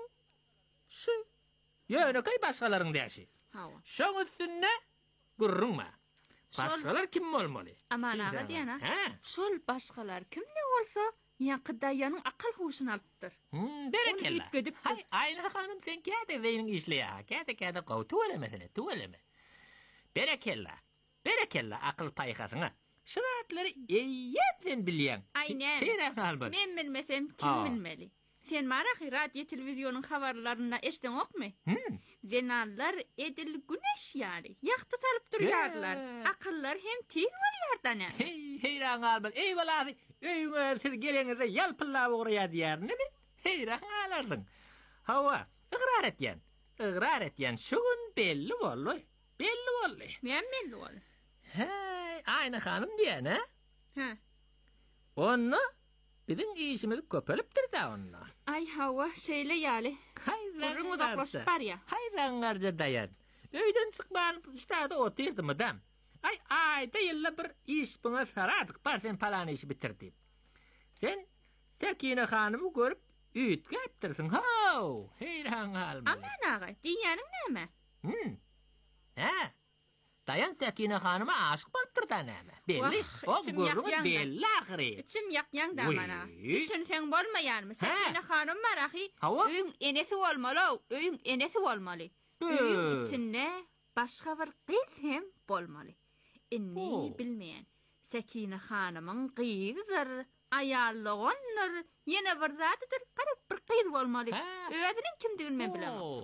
Şu. Ýöne kay başgalaryň däşi. Hawa. Şoň üstünde gurrunma. Başgalar kim bolmaly? Aman ağa diýene. Ha? Şol başgalar kimde bolsa, ýa-da daýanyň akal huşuny alypdyr. Hmm, berekella. Onu gidip Hay, aýna hanım sen käde beýniň işleýär. Käde käde gaw tuwele mesele, tuweleme. Berekella. Berekella akıl paýhasyňa. Şuratlary eýýetden bilýän. Aynen. Teýrek halbar. Men bilmesem kim bilmeli? Sen marahy radio telewizionyň habarlaryna eşden okmy? Hmm. Zenallar edil güneş ýaly. Ýakty salyp durýarlar. Akyllar hem tiň bolýar-da. Hey, heyran halbar. Ey balady, öýüňe siz geleňizde ýalpyllap ogurýar diýär. Näme? Heyran halardyň. Hawa, ygrar etýän. Ygrar etýän. Şugun belli boldy. Belli boldy. Men belli boldy. Hey, aýna hanım diýen, ha? Ha. Onu bizim işimiz köpelipdir da onunla. Ay Hawa, şeýle ýaly. Gurrun uzaklaşyp barýar. Hayranlarca dayan. Öýden çykman üstade otyrdymy dam. Ay aýda ýylla bir iş buna saradyk, bar sen palan işi bitirdi. Sen Sekine hanymy görüp üýt gäpdirsiň. Haw, heyran halmy. Aman ağa, diýäniň näme? Hmm. Ha? Dayan Sekine hanyma aşyk bolupdyr da näme? Belli. O gurrun belli ahry. İçim ýakýan da mana. Düşünseň bolmaýarmy? Sekine hanym marahy. Hawa? Öýüň enesi bolmaly, öýüň enesi bolmaly. Öýüň içinde başga bir gyz hem bolmaly. Inni bilmeýän. Sekine hanymyň gyzydyr, aýallygynyr, ýene bir zatydyr, garip bir gyz bolmaly. Özüniň kimdigini men bilemem.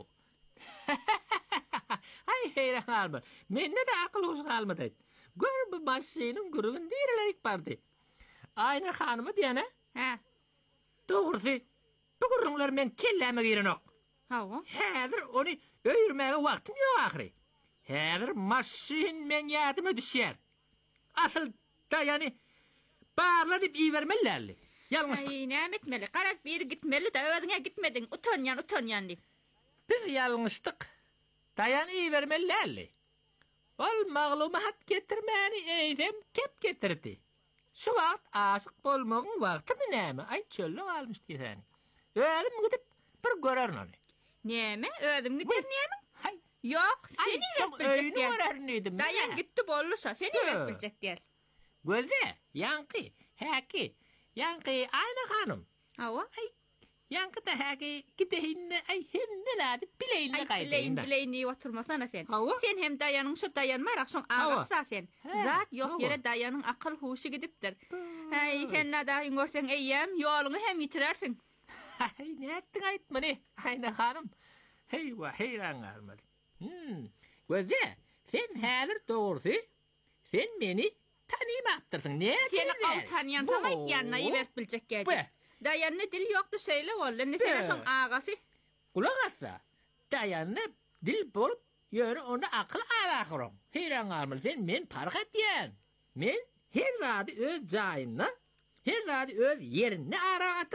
Ay heyran halmy. Mende de akyl huşy galmady. Gör bu maşynyň gurrun diýerlerik bardy. Aýna hanymy diýene? Ha. Dogrusy. Bu gurrunlar men kelläme girenok. Hawa. Häzir ony öýürmäge wagtym ýok ahry. Häzir maşyn men ýadyma düşýär. Asyl daýany barla dip iýermellerli. Ýalňyş. Ay näme etmeli? Garak bir gitmeli da özüňe gitmediň, utanýan, utanýan dip. Bir ýalňyşdyk. Daýany iýermellerli. Ol maglumat getirmäni eýdem kep getirdi. Şu wagt aşyk bolmagyň wagtymy näme? Ay çölle almyş diýsen. Özüm gidip bir görärn ony. Näme? Özüm giternämi? Hay. Ýok, seni öýüni görärn edim. Dayan gitti bollusa, seni bilecek gel. Gözde, yankı, häki. Yankı aýna hanım. Hawa. Ay, yankı da häki gidehinne ay hemme lady bileýine gaýdy. Ay, bileýin, bileýini oturmasana sen. Hawa. Sen hem daýanyň şu dayanmarak şoň agaksa sen. Zat ýok ýere daýanyň akyl huşy gidipdir. Ay, sen nadaýyň görseň eýýäm, ýoluňy hem ýitirersiň. Ay, näetdiň aýtmany? Aýna hanım. Hey, wa heyran galmady. Hmm. Gözde, sen häzir dogrusy, sen meni tanymapdyrsyň. Näme? Seni gaw tanýan tamam ýanyna ýerip biljek geldi. Dayanny dil ýokdy şeýle boldy. Nesine şoň agasy? Kulak assa. Dayanny dil bolup ýöne onu akyl agakryň. Heyran galmaly, sen men park etýän. Men her zady öz jaýyna, her zady öz ýerine ara atyp,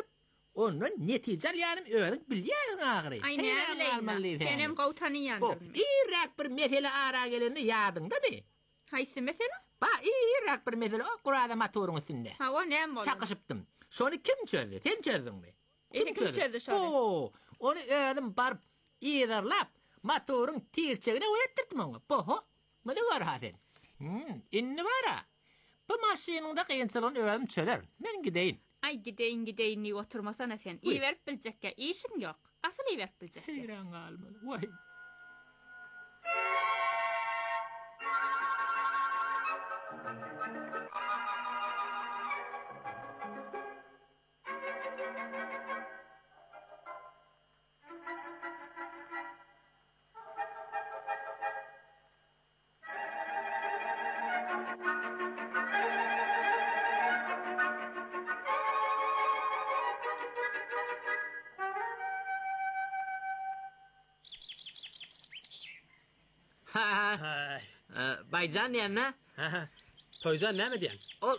Onun neticelerimi öğrenip bilýärin agry. Ay ne bileyim. Senem gowtany ýandyrmy? İrak bir mesele ara gelende ýadyňda mı? Haýsy mesele? Ba, İrak bir mesele o Qur'ada motorun üstünde. Ha, o näme boldy? Çakışıptım. Şonu kim çözdü? Sen çözdüňmi? Kim çözdü şonu? Oo, onu öýdüm barıp ýerlap motorun tirçegine öýetdirdim onu. Boho. Mana gör ha sen. Hmm, inni bara. Bu maşinynda kıyınçylygyny öýdüm çözer. Men gideýin. Ay gideyin gideyin ni oturmasana sen. İyi verip bilecekke işin yok. Asıl iyi verip bilecekke. Heyran kalmalı. Vay. Baycan ýa-na? Ha. Toycan näme diýen? O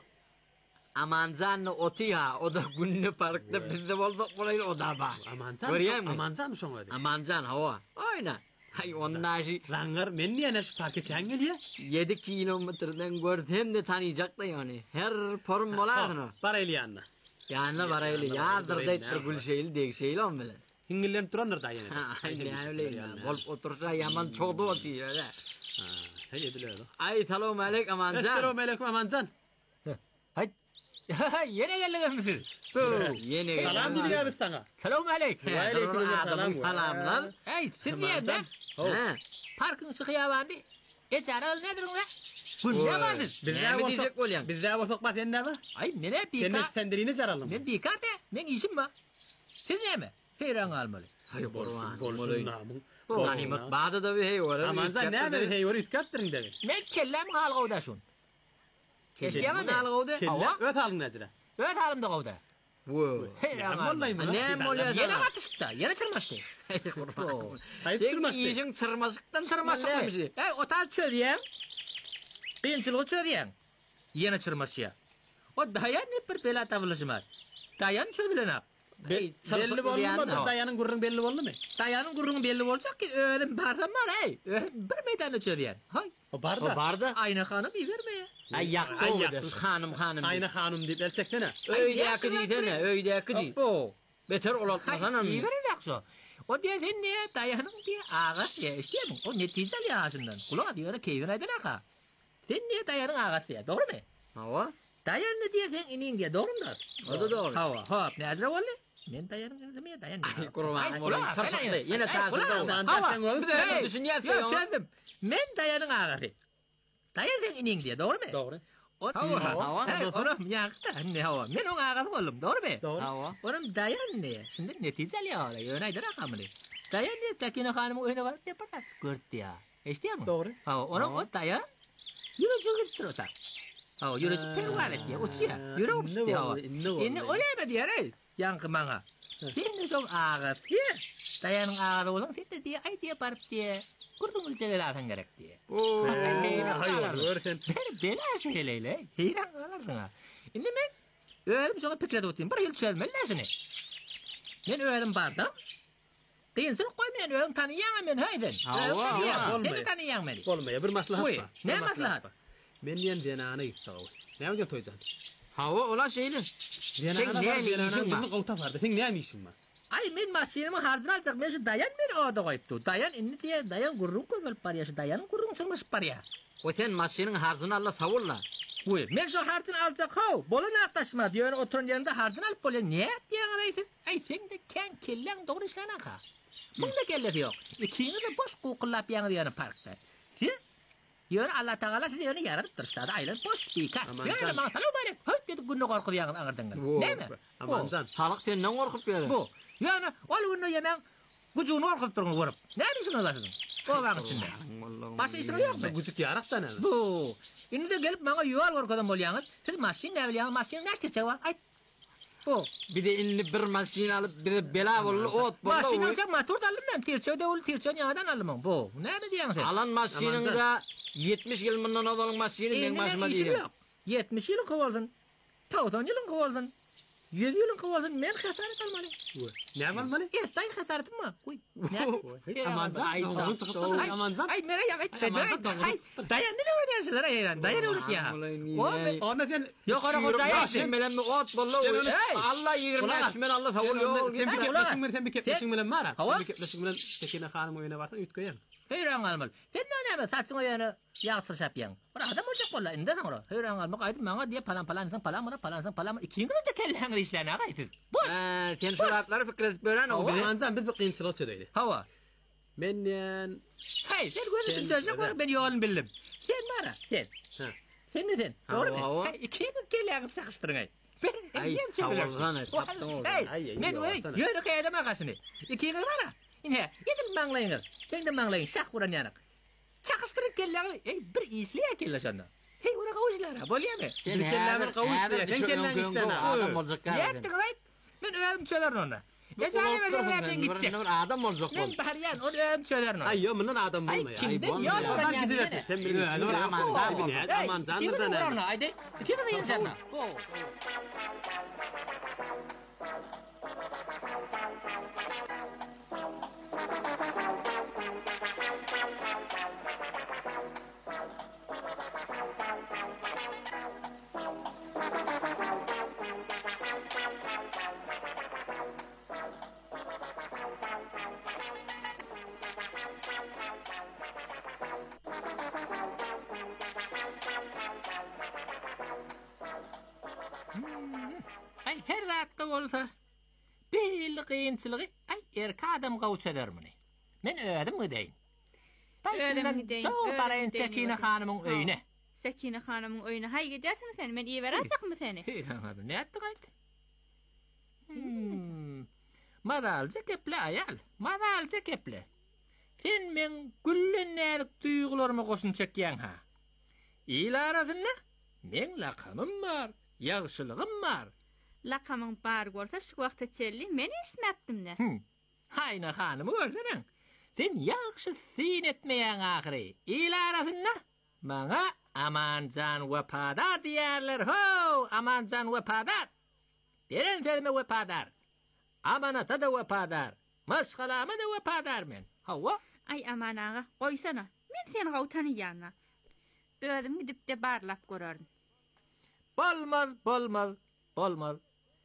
Amancan otu ya, o da günlü parkta bizde bolduk bolaylı o da ba. Amancan. Görýärmi? Amancan mı şoňa diýen? Amancan hawa. Oyna. Hay onnaji Langar men niýe şu paket ýan gelýär? yedi kilometrden gördüm de tanıyacak da yani. Her form boladın o. Barayly ýanna. Ýanna barayly. Ýazdyr diýip bir gül şeýli deg şeýli on bilen. Hingillen turandyr da ýene. Ay ne öyle. Bolup otursa yaman çoğdu otuyor öyle. Ha, hey biler. Ay salam aleyk Amancan. Assalamu aleykum Amancan. Hay. Yine geldiňiz. Yine geldiňiz. Salam diýýär biz saňa. Salam aleyk. Wa aleykum salam. Salam lan. Hey, siz niýede? Ha. Parkyň şykyýa bardy. Eçaral nedir uňa? Günde bardy. Bizde bolsak bolýan. Bizde bolsak bat ende ba? Ay nene pika. Sen senderini zaralım. Men pika de. Men işim ba. Siz näme? Heyran almaly. Hay bolsun. Bolsun namyň. Ganimet bada da bir hey var. Amancan näme hey var ütkatdyryň degi. Men kellem galgawda şun. Keşkeme galgawda. Kelle öt alın nädire? Öt alımda gawda. Wo. Heyran almaly. Ne bolýar? Yene atışda, yene çırmaşdy. Hayır çırmaşdy. Ýeňiň çırmaşykdan çırmaşykmy? Hey, otal çödýän. Kynçylygy çödýän. Yene çırmaşýa. O dayan ne bir bela tablaşmar. Dayan çödülenap. Belli bolmadı mı? Dayanın gurrun belli boldy mı? Dayanın gurrun belli bolacak ki öğren bardan var hey. Bir meydanda çödýän. Hay. O barda. O barda Ayna hanım iýerme. Ay ýakdy. Hanım hanım. Ayna hanım diýip elçeksene. Öýdäki diýene, öýdäki diýip. O. Beter olatmasan mı? Iýerin ýakşy. O diýen ne? Dayanın diýe agas diýe işleýär. O netijeli ýaşyndan. Kulağa diýene keýin aýdan aka. Sen ne dayanın agas diýe, dogrymy? Hawa. Dayan ne diýsen iniň diýe, dogrymy? O da dogry. Hawa, hop, näzire boldy? Men dayanın demeye dayan. Ay kurban bolan sarsakly. Yine çaşyrda ulan. Sen öňe düşünýärsiň. Ýok, çözdüm. Men dayanın agasy. Dayan sen iniň diýe, dogrymy? Dogry. Hawa, hawa. Onuň ýakda, ne hawa. Men oň agasy boldum, dogrymy? Hawa. Onuň dayan ne? Şimdi netijeli ýaly. Ýöne aýdyr akamly. Dayan ne Sakina hanymyň öýüne barıp depatat gördi ýa. Eşdiýärmi? Dogry. Hawa, onuň o dayan. Ýüre jogit tursa. Hawa, ýüre perwar etdi. Oçya. Ýüre opdy hawa. Indi olýarmy diýär ey? Yankı maňa. Sen şol agas. Dayanın agasy bolan sen diýe ay diýe barıp diýe. Gurrun ölçeler atan gerek diýe. Oo, hayır, görsen. Bela şeýleýle. Heyran galarsın ha. Indi men öýüm şoňa pikirde otyrym. Bir ýyl çelmeliläsini. Men öýüm bardam. Kıyınsın koy men öýüm tanıýan men haýdyn. Hawa, seni tanıýan meni. Bolmaýa bir maslahat bar. Ne maslahat? Men ýen jenany ýetdi. Näme diýen toýjan? Hawa, ola şeýle. Sen näme işin bar? Gowta bardy. Sen näme işin bar? Ay men maşinimi hardan aljak, men şu dayan meni oda goýupdy. Dayan indi diýe, dayan gurrun köpelip barýar, dayan gurrun çyrmyş barýar. O sen maşiniň hardyny alla savulla. Oy, men şu hardan aljak haw, bolan aktaşma diýen oturan ýerinde hardan alyp bolýar. Ne diýen aýsyn? Ay sen de kän kelleň dogry işlänen ha. Bunda kellesi ýok. Ikini de boş gowkullap ýaňy diýen parkda. Sen ýöne Allah Taala sizi ýöne yaradypdyr, şada aýlan boş pikar. Ýöne maňa salam berip, höt dedi günni gorkup ýaňy aňyrdan. Näme? Amancan. Halyk senden gorkup ýaly. Bu. Ýöne ol günni ýemäň güjüni gorkup durgyň görüp. Näme işiň olasyň? O wagt içinde. Başy işiň ýokmy? Güjük ýarakdan näme? Bu. Indi de gelip maňa ýol gorkadan bolýaňyz. Siz maşin näbilýäň, maşin näçe çawa? Aýt. Bu. Bir de indi bir maşin alyp bir bela bolly ot boldy. Maşin alacak motor da alym men. Tirçede ol, tirçede ýaňdan alym. Bu. Näme diýäň sen? Alan maşiniňde yetmiş ýyl mundan odalyň maşiny men maşyna diýerim. yetmiş ýyl kowaldyn. doksan ýyl kowaldyn. yüz yılın kıvalsın men hasaret almalı. Ne almalı? Evet, tay hasaretim mi? Koy. Aman zat, ay aman zat. Ay mera ya, ay dayan ne oynarsınlar ayran? Dayan olur ya. Ona sen yok ara o dayan. Sen bilen mi ot bolla. Allah yirmi men Allah savul yok. Sen bir keplesin mi? Sen bir keplesin bilen mara. Sen bir keplesin bilen Sekine hanım oyuna varsan ütköyen. Heyran almalı. Sen ne ne saçın oyunu yağtır şapyan. Bura adam olacak bolla inde sana. Heyran almak aydım bana diye falan falan sen falan mı falan sen falan mı ikinci de kelleğin işlerine gaysiz. Boş. Ha, sen şuratları fikret bölen o. Aman zat biz bir kıyın sıra çödeyle. Hava. Men Hay sen gözün sözü koy ben yolun bildim. Sen mara sen. Ha. Sen mi sen? Doğru mu? İkinci kelleğin çakıştırın ay. Ay savurgan taptın o. Ay men oy yönü kaydım akasını. İkinci mara. İne gidin manglayın. Sen de manglayın şak vuran yanık. Çakıştırıp kelleği ey bir isliye kelle sana. Hey ora kavuşlar. Bolya mı? Sen kelleği kavuşlar. Sen kelleği işlene adam olacak ya. Yettik right. Men öğüm söylerin ona. Ya sen ne ben gidecek. Adam olacak bu. Men bahriyan o öğüm söylerin ona. Ay yo bunun adam olma ya. Ay kimden ya ben gidiyorsun. Sen bilirsin. Aman zan. Aman zan da ne? Haydi. Kim de yiyeceksin? Ay her rahatda olsa belli kıyınçılığı ay erke adam kavuç eder mini. Men öğredim mi deyin? Öğredim mi deyin? Doğru barayın Sekine hanımın öyüne. Sekine hanımın öyüne. Hay gidersin sen. Men iyi verecek mi seni? Heyran abi ne ettin aydı? Hmm. Madalca keple ayal. Madalca keple. Sen men güllün nelik duygularımı koşun çekyen ha. İyil arasın ne? Men lakamım var. Yağışılığım var. Lakamın bar bolsa şu wagtda çelli men eşitmäpdim de. Hmm. Hayna hanımı görseň. Sen yağışı sin etmeýän ahyry. İl arasynda maňa amanjan wepada diýerler. Ho, amanjan wepada. Beren kelime wepadar. Amanata da wepadar. Maşgalama da wepadar men. Hawa? Ay aman ağa, goýsana. Men seni gaw tanıýanna. Özüm gidip de barlap görärdim. Bolmaz, bolmaz, bolmaz.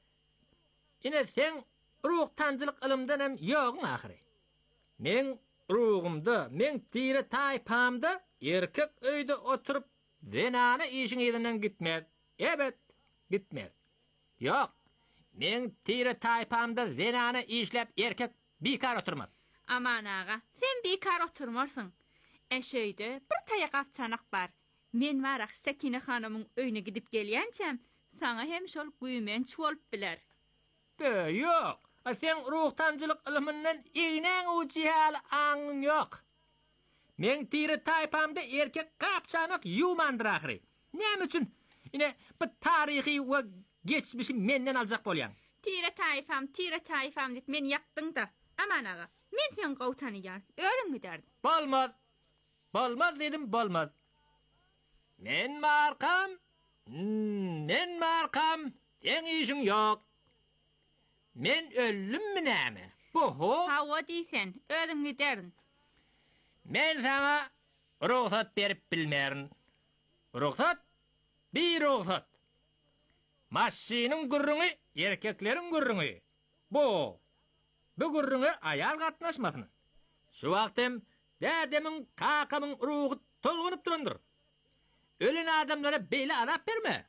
Ine sen ruh tancılık ilmden hem yoğun ahyry. Men ruhumda, men tire taypamda erkek öýde oturup zenana işin ýerinden gitmez. Evet, gitmez. Yok. Men tire taypamda zenana işlep erkek bikar oturmaz. Aman ağa, sen bikar oturmarsın. Eşeýde bir taýak atçanak bar. Men marak Sekine hanımın öýüne gidip gelýänçem, sana hem şol güýmenç bolup biler. Be yok. Sen ruh tancılık ilminden iğnen ucihal aňyň yok. Men tire taypamda erkek kapçanak ýumandyr ahyry. Näme üçin? Ine bir tarihi we geçmişi menden aljak bolýan. Tire tayfam, tire tayfam dip men ýakdyň da. Aman ağa, men sen gaw tanıýan, öýüm giderdim. Bolmaz. Bolmaz dedim, bolmaz. Men markam, hmm, men markam, sen işin yok. Men öllüm mü näme? Boho. Hawa diýsen, öýüm giderdim. Men sana ruhsat berip bilmerin. Ruhsat? Bir ruhsat. Maşynyň gürrüňi, erkeklerin gürrüňi. Bu. Bu gürrüňe ayal gatnaşmasyn. Şu wagtym dädemiň kakamyň ruhy tolgunyp durandyr. Ölen adamlara beýle arap berme.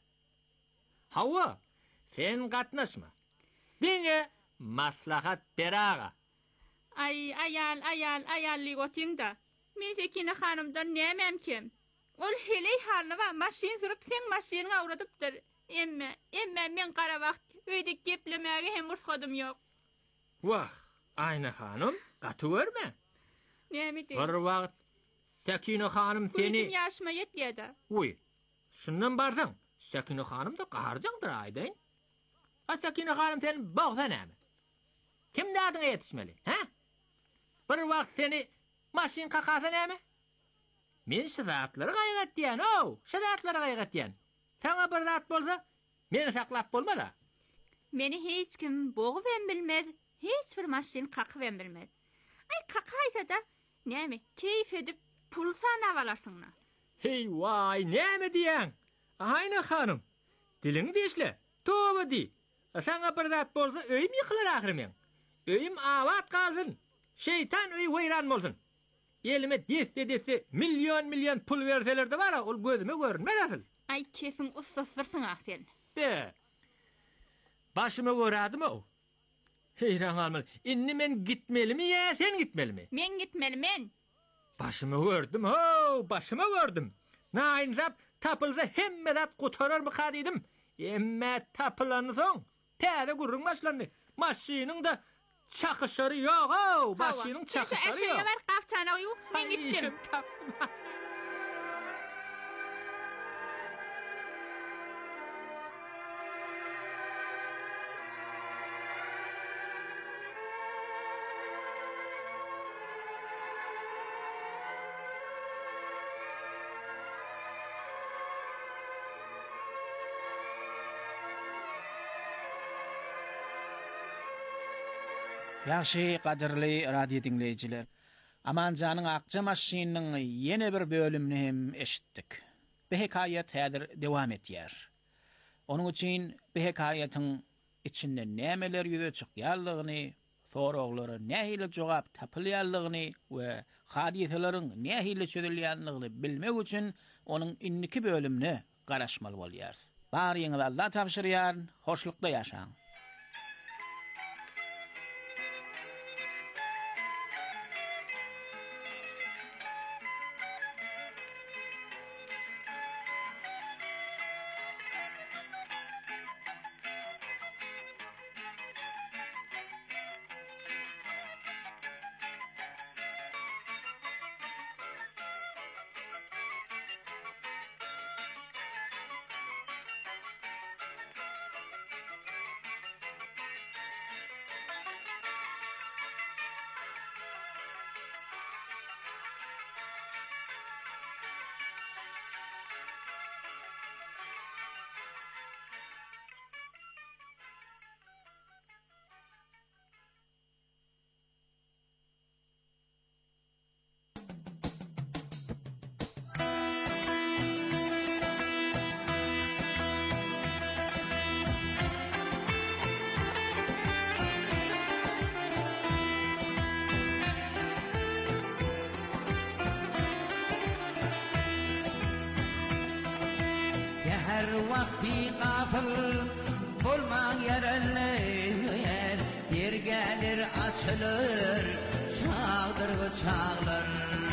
Hawa, sen gatnaşma. Diňe maslahat beraga. Ay ayal ayal ayally gotyňda. Men Sekine hanymdan näme kim? Ol heley halyna we maşyn sürup sen maşynyny awradypdyr. Emme, emme men gara wagt öýde geplemäge hem ursgadym ýok. Wah, Ayna hanım, gaty görme. Näme diýip? Bir wagt Sekine hanım seni... Bizim yaşıma yetmedi. Uy, şundan barsan, Sekine hanım da qaharjandır aydayn. A Sekine hanım seni bağda näme? Kim dadına yetişmeli, ha? Bir wagt seni maşin kakasa näme? Men şizatları gaýgat diýen, o, şizatları gaýgat diýen. Sana bir zat bolsa, meni saklap bolma da. Meni hiç kim boğup hem bilmez, hiç bir maşin kakıp hem bilmez. Ay kakaysa da näme keyif edip pul sanavalarsın. Hey vay näme diýen? Ayna hanım. Dilini diýişle. Toba di. Sana bir zat bolsa öýüm ýykylar ahyrym. Öýüm awat galsyn. Şeytan öý weýran bolsun. Elime deste deste milyon milyon pul berseler de bara ol gözüme görünmez asıl. Ay kesin ustasırsın ah sen. De. Başıma göradım o. Heyran almalı. Inni men gitmeli mi ya sen gitmeli mi? Men gitmeli men. Başımı gördüm ho, başımı gördüm. Nain zap tapılsa hemme zat kutarar mı kadiydim. Emme tapılanı son. Tere gurrun başlandı. Maşinin de çakışları yok ho. Maşinin çakışları yok. Eşeğe ver kapçana uyu. Men gittim. Yaxşı qadirli radio dinleyijiler. Amanjanyň Akça maşininiň ýene bir bölümini hem eşitdik. Bu hekaýat häzir dowam etýär. Onuň üçin bu hekaýatyň içinde nämeler ýüze çykýarlygyny, soraglary nähili jogap tapylýarlygyny we hadiseleriň nähili çözülýänligini bilmek üçin onuň inniki bölümini garaşmaly bolýar. Bari ýene Allah tapşyrýar, hoşlukda ýaşaň. Her vakti gafil bolmaň ýerenler, yer gelir açılır, çağdır ve çağlar.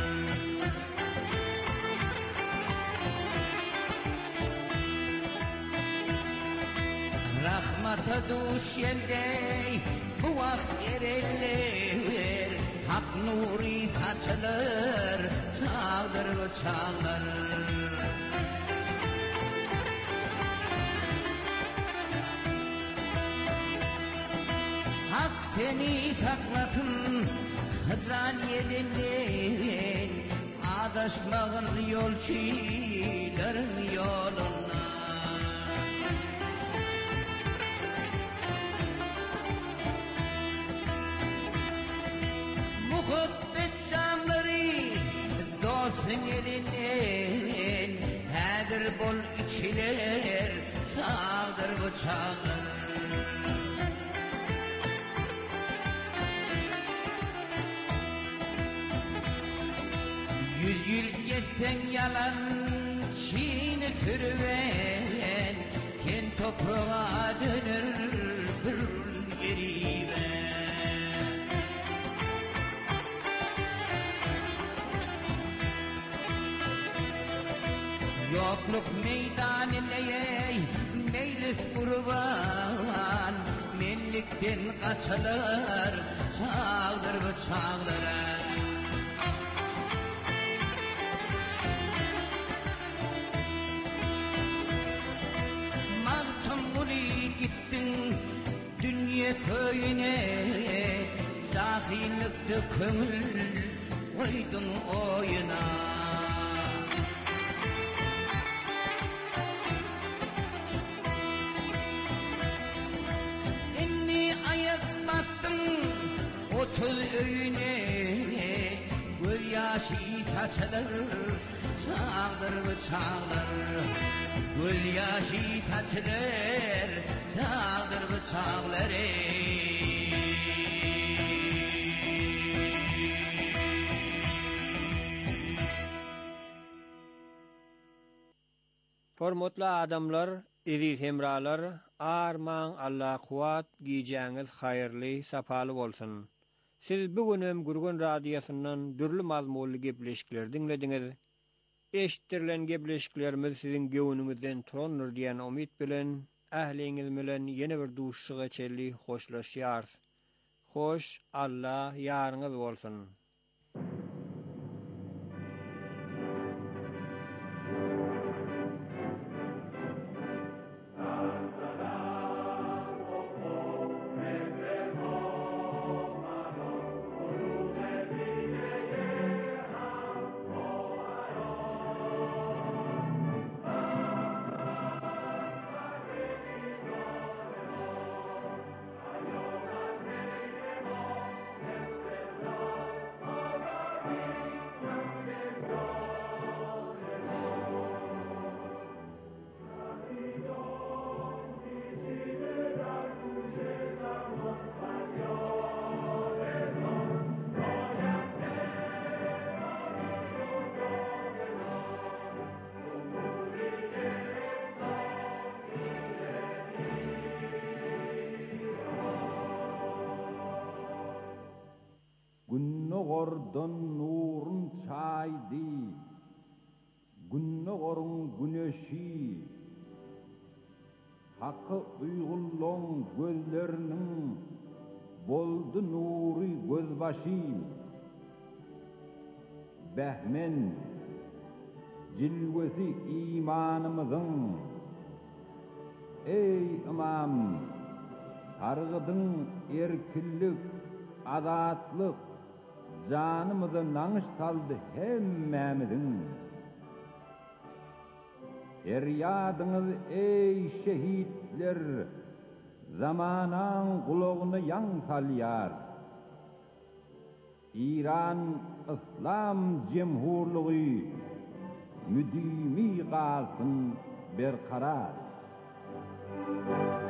Rahmata duş yeldey bu vakt ereller, hak nuri saçılır, çağdır ve çağlar. Seni taklatın hıdran yelinden, adaşmağın yolçilerin yoluna. Muhabbet camları dostun elinden, häzir bol içiler, çağdır bu çağdır. Yüz yıl geçsen yalan çiğni sürüven, ken toprağa dönür bir geriben. Yokluk meydanine meylis kurban, menlikten kaçılır, çağdır bu çağdıra. Köyüne cahillikde köngül koydun oyuna. tül öyüne göl yaşı taçılır çağdır bıçağlar göl yaşı taçılır çağdır bıçağlar Hormatly adamlar, iri hemralar, arman Allah kuwat giyeceğiniz hayırlı, sapalı bolsun. Siz bugünem Gurgun Radyosundan dürlü mazmunly gepleşikler dinlediniz. Eşitdirilen gepleşiklerimiz sizin göwnüňizden turandyr diýen umyt bilen ähliňiz bilen ýene bir duşşy geçerli hoşlaşýar. Hoş, Allah ýaryňyz bolsun. Günnogordan nurun çaydi, günnogorun güneşi, hakkı uygulluğun gözlerinin boldu nuri gözbaşı. Behmen, cilvesi imanımızın, ey imam, targıdın erkillik, azatlık, canımıza nanış saldı hemmemizin. Feryadınız ey şehitler, zamanan kulağını yan salyar. İran İslam Cemhurluğu müdimi kalsın berkarar.